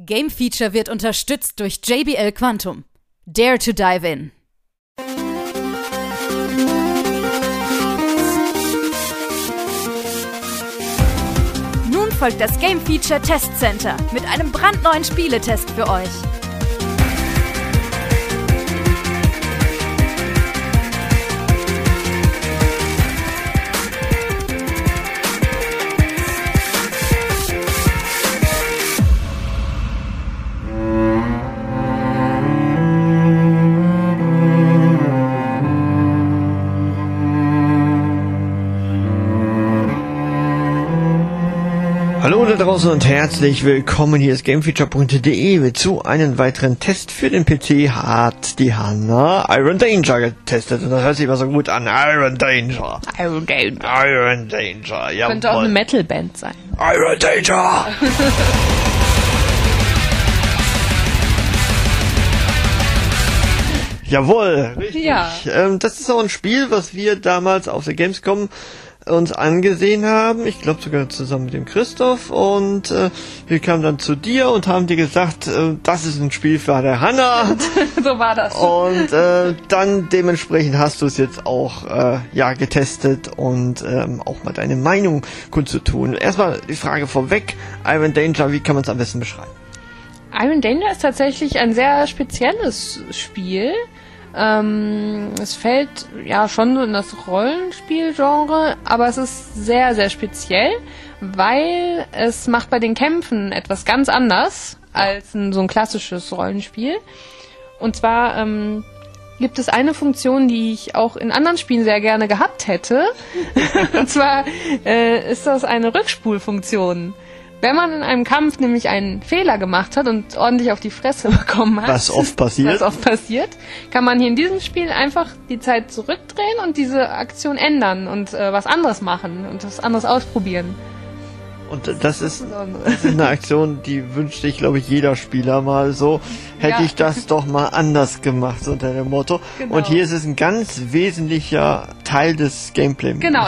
Game Feature wird unterstützt durch JBL Quantum. Dare to dive in. Nun folgt das Game Feature Test Center mit einem brandneuen Spieletest für euch. Hallo da draußen und herzlich willkommen. Hier ist Gamefeature.de zu einem weiteren Test für den PC. Hat die Hanna Iron Danger getestet und das hört sich immer so gut an. Iron Danger. Iron Danger. Iron Danger, ja. Könnte auch eine Metalband sein. Iron Danger. Jawohl, richtig. Ja. Das ist auch ein Spiel, was wir damals auf der Gamescom uns angesehen haben, ich glaube sogar zusammen mit dem Christoph, und wir kamen dann zu dir und haben dir gesagt, das ist ein Spiel für der Hanna. So war das. Und dann dementsprechend hast du es jetzt auch getestet und auch mal deine Meinung kundzutun. Erstmal die Frage vorweg, Iron Danger, wie kann man es am besten beschreiben? Iron Danger ist tatsächlich ein sehr spezielles Spiel. Es fällt ja schon so in das Rollenspielgenre, aber es ist sehr, sehr speziell, weil es macht bei den Kämpfen etwas ganz anders als so ein klassisches Rollenspiel. Und zwar gibt es eine Funktion, die ich auch in anderen Spielen sehr gerne gehabt hätte. Und zwar ist das eine Rückspulfunktion. Wenn man in einem Kampf nämlich einen Fehler gemacht hat und ordentlich auf die Fresse bekommen hat, was oft passiert, kann man hier in diesem Spiel einfach die Zeit zurückdrehen und diese Aktion ändern und was anderes machen und was anderes ausprobieren. Und das ist eine Aktion, die wünscht sich, glaube ich, jeder Spieler mal so. Hätte ich das doch mal anders gemacht, so unter dem Motto. Genau. Und hier ist es ein ganz wesentlicher Teil des Gameplays. Genau,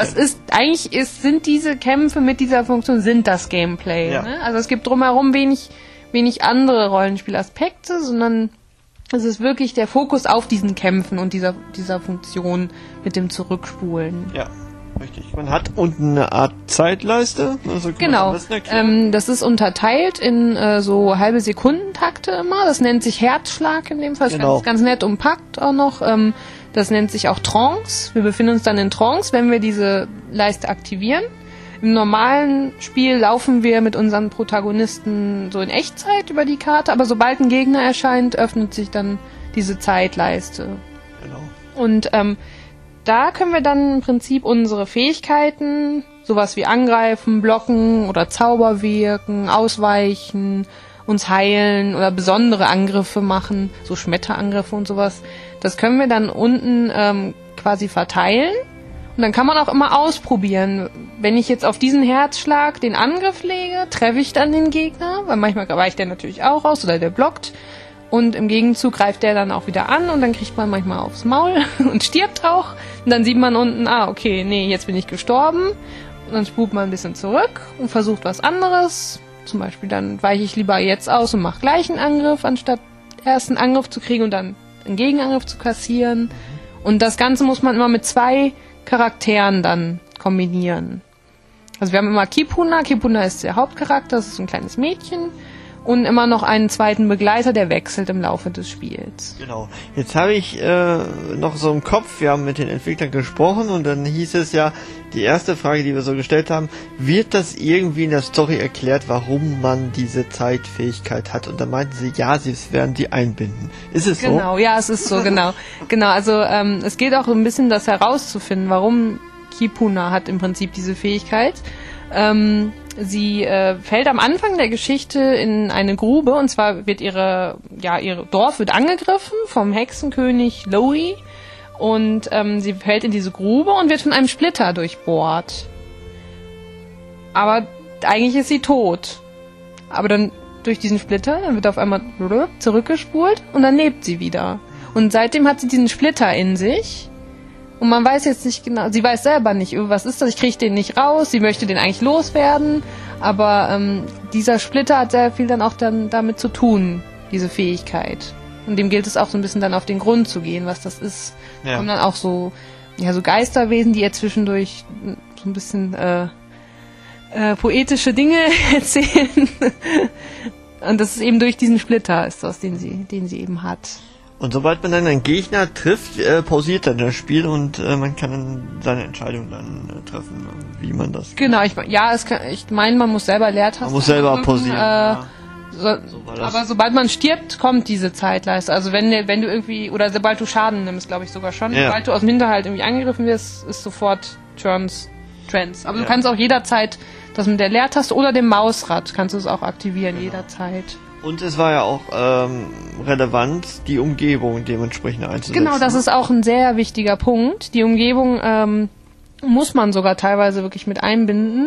sind diese Kämpfe mit dieser Funktion sind das Gameplay. Ja. Ne? Also es gibt drumherum wenig andere Rollenspielaspekte, sondern es ist wirklich der Fokus auf diesen Kämpfen und dieser Funktion mit dem Zurückspulen. Ja. Richtig. Man hat unten eine Art Zeitleiste. Also genau. Das ist unterteilt in so halbe Sekundentakte immer. Das nennt sich Herzschlag in dem Fall. Genau. Ganz nett umpackt auch noch. Das nennt sich auch Trance. Wir befinden uns dann in Trance, wenn wir diese Leiste aktivieren. Im normalen Spiel laufen wir mit unseren Protagonisten so in Echtzeit über die Karte, aber sobald ein Gegner erscheint, öffnet sich dann diese Zeitleiste. Genau. Und da können wir dann im Prinzip unsere Fähigkeiten, sowas wie angreifen, blocken oder Zauber wirken, ausweichen, uns heilen oder besondere Angriffe machen, so Schmetterangriffe und sowas. Das können wir dann unten quasi verteilen. Und dann kann man auch immer ausprobieren. Wenn ich jetzt auf diesen Herzschlag den Angriff lege, treffe ich dann den Gegner, weil manchmal weicht der natürlich auch aus oder der blockt. Und im Gegenzug greift der dann auch wieder an und dann kriegt man manchmal aufs Maul und stirbt auch. Und dann sieht man unten, jetzt bin ich gestorben. Und dann spult man ein bisschen zurück und versucht was anderes. Zum Beispiel dann weiche ich lieber jetzt aus und mache gleich einen Angriff, anstatt erst einen Angriff zu kriegen und dann einen Gegenangriff zu kassieren. Und das Ganze muss man immer mit 2 Charakteren dann kombinieren. Also wir haben immer Kipuna. Kipuna ist der Hauptcharakter, das ist so ein kleines Mädchen. Und immer noch einen zweiten Begleiter, der wechselt im Laufe des Spiels. Genau. Jetzt habe ich noch so im Kopf, wir haben mit den Entwicklern gesprochen und dann hieß es ja, die erste Frage, die wir so gestellt haben, wird das irgendwie in der Story erklärt, warum man diese Zeitfähigkeit hat? Und dann meinten sie, ja, sie werden sie einbinden. Ist es so? Genau, ja, es ist so, genau. Genau, also es geht auch ein bisschen das herauszufinden, warum Kipuna hat im Prinzip diese Fähigkeit. Sie fällt am Anfang der Geschichte in eine Grube, und zwar wird ihr Dorf wird angegriffen vom Hexenkönig Lowy, und sie fällt in diese Grube und wird von einem Splitter durchbohrt. Aber eigentlich ist sie tot. Aber dann durch diesen Splitter, dann wird auf einmal zurückgespult und dann lebt sie wieder. Und seitdem hat sie diesen Splitter in sich. Und man weiß jetzt nicht genau, sie weiß selber nicht, was ist das, ich kriege den nicht raus, sie möchte den eigentlich loswerden, aber dieser Splitter hat sehr viel dann auch dann damit zu tun, diese Fähigkeit. Und dem gilt es auch so ein bisschen dann auf den Grund zu gehen, was das ist. Ja. Kommen dann auch so Geisterwesen, die ihr zwischendurch so ein bisschen poetische Dinge erzählen. Und das ist eben durch diesen Splitter, ist das, den sie eben hat. Und sobald man dann einen Gegner trifft, pausiert dann das Spiel und man kann dann seine Entscheidung dann treffen, wie man das... Genau, ich meine, man muss selber Leertasten Man muss selber drücken, pausieren. Ja. Aber sobald man stirbt, kommt diese Zeitleiste. Also wenn du irgendwie, oder sobald du Schaden nimmst, glaube ich sogar schon, sobald du aus dem Hinterhalt irgendwie angegriffen wirst, ist sofort Trends. Aber du kannst auch jederzeit das mit der Leertaste oder dem Mausrad kannst du es auch aktivieren, jederzeit. Und es war ja auch relevant, die Umgebung dementsprechend einzusetzen. Genau, das ist auch ein sehr wichtiger Punkt. Die Umgebung muss man sogar teilweise wirklich mit einbinden,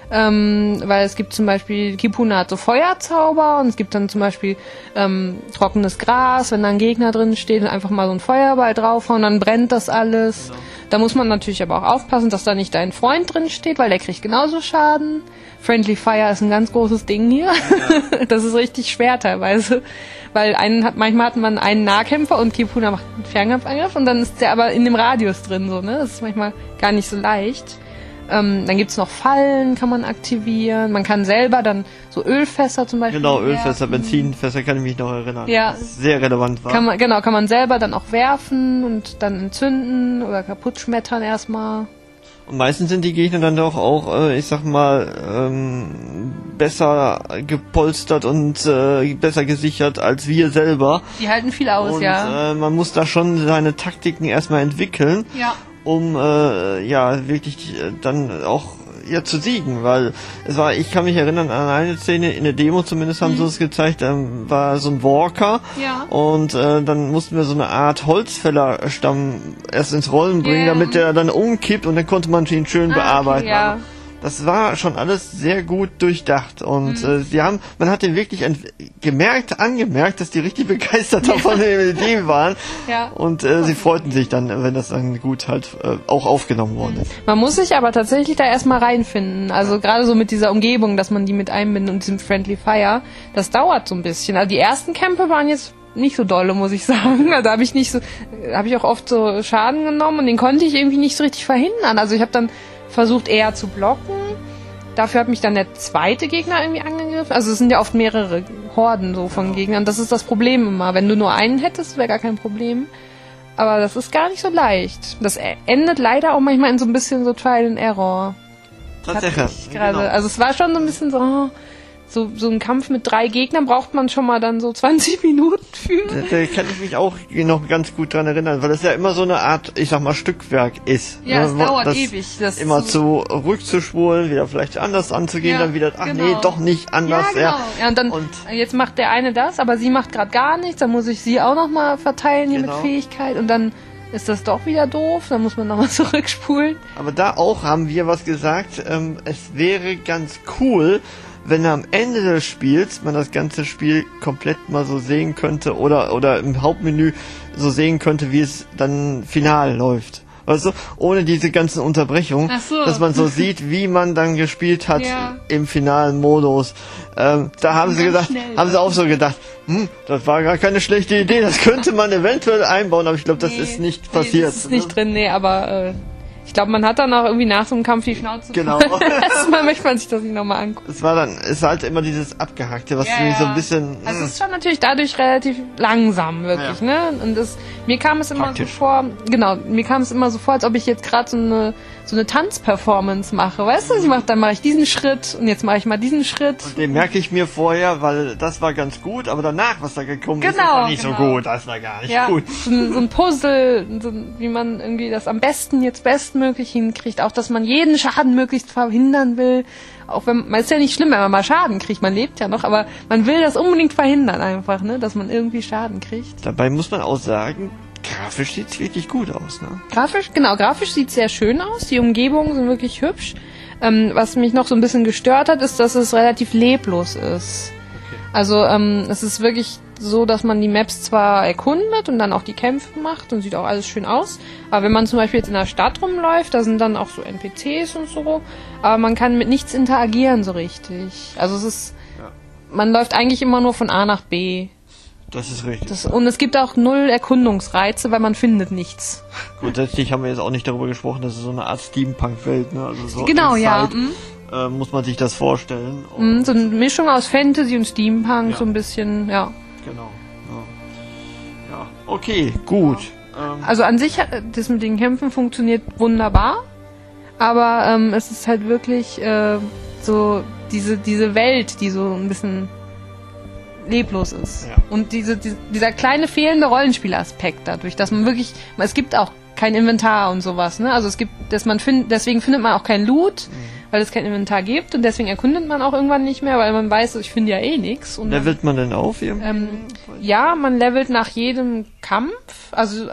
weil es gibt zum Beispiel, Kipuna hat so Feuerzauber und es gibt dann zum Beispiel trockenes Gras, wenn da ein Gegner drin steht und einfach mal so ein Feuerball draufhauen, dann brennt das alles. Genau. Da muss man natürlich aber auch aufpassen, dass da nicht dein Freund drin steht, weil der kriegt genauso Schaden. Friendly Fire ist ein ganz großes Ding hier. Ja. Das ist richtig schwer teilweise, weil manchmal hat man einen Nahkämpfer und Kipuna macht einen Fernkampfangriff und dann ist der aber in dem Radius drin, so, ne? Das ist manchmal gar nicht so leicht. Dann gibt's noch Fallen, kann man aktivieren. Man kann selber dann so Ölfässer zum Beispiel Genau, Ölfässer, Benzinfässer, kann ich mich noch erinnern. Ja. Das sehr relevant war. Kann man selber dann auch werfen und dann entzünden oder kaputt schmettern erstmal. Und meistens sind die Gegner dann doch auch, ich sag mal, besser gepolstert und besser gesichert als wir selber. Die halten viel aus, und, man muss da schon seine Taktiken erstmal entwickeln. Ja. Um wirklich dann auch zu siegen, weil ich kann mich erinnern an eine Szene, in der Demo zumindest haben sie es gezeigt, war so ein Walker und dann mussten wir so eine Art Holzfällerstamm erst ins Rollen bringen, damit der dann umkippt und dann konnte man ihn schön bearbeiten. Ja. Das war schon alles sehr gut durchdacht und man hat den wirklich angemerkt, dass die richtig begeistert davon der Idee waren und sie freuten sich dann, wenn das dann gut halt auch aufgenommen worden ist. Man muss sich aber tatsächlich da erstmal reinfinden, also gerade so mit dieser Umgebung, dass man die mit einbindet und diesem Friendly Fire, das dauert so ein bisschen. Also die ersten Kämpfe waren jetzt nicht so dolle, muss ich sagen. Da habe ich auch oft so Schaden genommen und den konnte ich irgendwie nicht so richtig verhindern. Also ich habe dann versucht eher zu blocken. Dafür hat mich dann der zweite Gegner irgendwie angegriffen. Also es sind ja oft mehrere Horden so von Gegnern. Das ist das Problem immer. Wenn du nur einen hättest, wäre gar kein Problem. Aber das ist gar nicht so leicht. Das endet leider auch manchmal in so ein bisschen so Trial and Error. Tatsächlich. Genau. Also es war schon so ein bisschen so ein Kampf mit 3 Gegnern braucht man schon mal dann so 20 Minuten für. Da kann ich mich auch noch ganz gut dran erinnern, weil das ja immer so eine Art, ich sag mal, Stückwerk ist. Ja, es dauert ewig. Das immer zurückzuspulen, wieder vielleicht anders anzugehen, dann wieder, nee, doch nicht anders. Ja, genau. Ja, und dann, jetzt macht der eine das, aber sie macht gerade gar nichts, dann muss ich sie auch nochmal verteilen hier mit Fähigkeit und dann ist das doch wieder doof, dann muss man nochmal zurückspulen. Aber da auch haben wir was gesagt, es wäre ganz cool, wenn am Ende des Spiels man das ganze Spiel komplett mal so sehen könnte oder im Hauptmenü so sehen könnte, wie es dann final läuft. Weißt du, ohne diese ganzen Unterbrechungen, dass man so sieht, wie man dann gespielt hat im finalen Modus. Da haben sie auch so gedacht, das war gar keine schlechte Idee, das könnte man eventuell einbauen, aber ich glaube, das ist nicht passiert. Das ist nicht drin, aber ich glaube, man hat dann auch irgendwie nach so einem Kampf die Schnauze voll. Genau. Erstmal möchte man sich das nicht nochmal angucken. Ist halt immer dieses Abgehackte, was so ein bisschen... Also es ist schon natürlich dadurch relativ langsam, wirklich, ne? Und mir kam es immer so vor, als ob ich jetzt gerade so eine Tanzperformance mache, weißt du? Dann mache ich diesen Schritt und jetzt mache ich mal diesen Schritt. Und den merke ich mir vorher, weil das war ganz gut, aber danach, was da gekommen ist, das war nicht so gut, das war gar nicht gut. So ein Puzzle, wie man irgendwie das am besten jetzt bestmöglich hinkriegt, auch dass man jeden Schaden möglichst verhindern will, auch wenn, man ist ja nicht schlimm, wenn man mal Schaden kriegt, man lebt ja noch, aber man will das unbedingt verhindern einfach, ne, dass man irgendwie Schaden kriegt. Dabei muss man auch sagen, grafisch sieht's wirklich gut aus, ne? Grafisch sieht's sehr schön aus. Die Umgebungen sind wirklich hübsch. Was mich noch so ein bisschen gestört hat, ist, dass es relativ leblos ist. Okay. Also es ist wirklich so, dass man die Maps zwar erkundet und dann auch die Kämpfe macht und sieht auch alles schön aus, aber wenn man zum Beispiel jetzt in der Stadt rumläuft, da sind dann auch so NPCs und so, aber man kann mit nichts interagieren so richtig. Also es ist man läuft eigentlich immer nur von A nach B. Das ist richtig. Und es gibt auch 0 Erkundungsreize, weil man findet nichts. Grundsätzlich haben wir jetzt auch nicht darüber gesprochen, dass es so eine Art Steampunk-Welt, ne? Also so Genau, ja. Muss man sich das vorstellen. So eine Mischung aus Fantasy und Steampunk, Ja. so ein bisschen, ja. Genau. Ja, okay, gut. Also an sich, das mit den Kämpfen funktioniert wunderbar, aber es ist halt wirklich so diese Welt, die so ein bisschen leblos ist. Ja. Und dieser kleine fehlende Rollenspielaspekt dadurch, dass man wirklich, es gibt auch kein Inventar und sowas, ne? Also deswegen findet man auch kein Loot, weil es kein Inventar gibt und deswegen erkundet man auch irgendwann nicht mehr, weil man weiß, ich finde ja eh nichts. Levelt man denn auf? Ja, man levelt nach jedem Kampf, also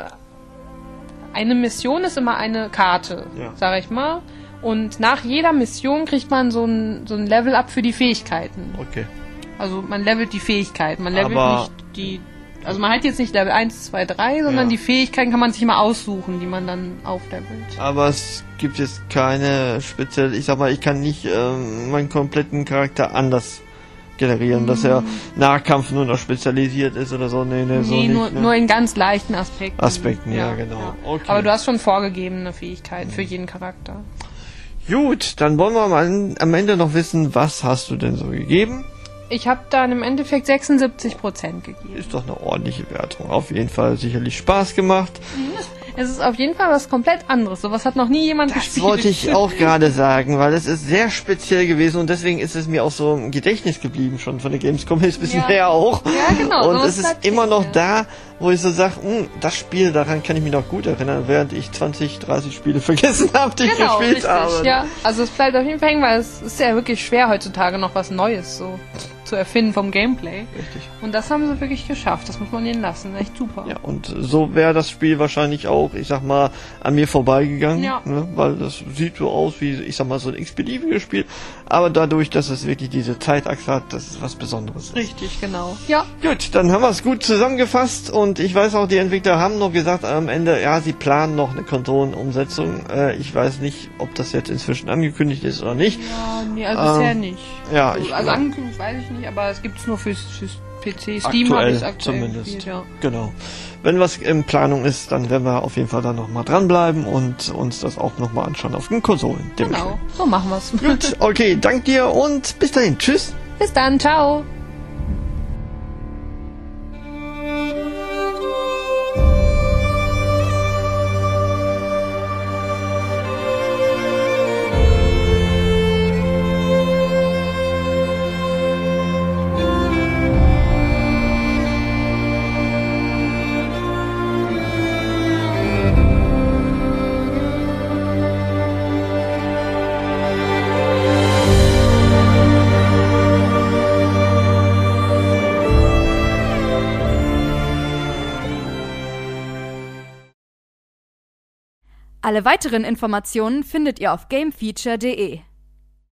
eine Mission ist immer eine Karte, sag ich mal. Und nach jeder Mission kriegt man so ein Level-Up für die Fähigkeiten. Okay. Also man levelt die Fähigkeiten, man levelt nicht die... Also man hat jetzt nicht Level 1, 2, 3, sondern die Fähigkeiten kann man sich immer aussuchen, die man dann auflevelt. Aber es gibt jetzt keine spezielle... Ich sag mal, ich kann nicht meinen kompletten Charakter anders generieren, dass er Nahkampf nur noch spezialisiert ist oder so. Nee, so nicht. Nur in ganz leichten Aspekten. Ja, genau. Ja. Okay. Aber du hast schon vorgegebene Fähigkeiten für jeden Charakter. Gut, dann wollen wir mal am Ende noch wissen, was hast du denn so gegeben? Ich habe dann im Endeffekt 76% gegeben. Ist doch eine ordentliche Wertung. Auf jeden Fall sicherlich Spaß gemacht. Es ist auf jeden Fall was komplett anderes. Sowas hat noch nie jemand gespielt. Das wollte ich auch gerade sagen, weil es ist sehr speziell gewesen und deswegen ist es mir auch so im Gedächtnis geblieben, schon von der Gamescom ist ein bisschen her auch. Ja, genau. Und es ist immer noch da, wo ich so sage, das Spiel, daran kann ich mich noch gut erinnern, während ich 20, 30 Spiele vergessen habe, die ich gespielt habe. Ja, also es bleibt auf jeden Fall hängen, weil es ist ja wirklich schwer heutzutage noch was Neues so zu erfinden vom Gameplay. Richtig. Und das haben sie wirklich geschafft. Das muss man ihnen lassen. Echt super. Ja, und so wäre das Spiel wahrscheinlich auch, ich sag mal, an mir vorbeigegangen. Ja. Ne? Weil das sieht so aus wie, ich sag mal, so ein x-beliebiges Spiel. Aber dadurch, dass es wirklich diese Zeitachse hat, das ist was Besonderes. Richtig, genau. Ja. Gut, dann haben wir es gut zusammengefasst und ich weiß auch, die Entwickler haben noch gesagt am Ende, ja, sie planen noch eine Konsolenumsetzung. Ich weiß nicht, ob das jetzt inzwischen angekündigt ist oder nicht. Ja, nee, also bisher nicht. Ja, also angekündigt weiß ich nicht, aber es gibt es nur fürs PC. Steam aktuell, habe ich aktuell zumindest. gespielt, ja. Genau. Wenn was in Planung ist, dann werden wir auf jeden Fall da nochmal dranbleiben und uns das auch nochmal anschauen auf den Konsolen. Genau, so machen wir's. Gut, okay, dank dir und bis dahin. Tschüss. Bis dann, ciao. Alle weiteren Informationen findet ihr auf gamefeature.de.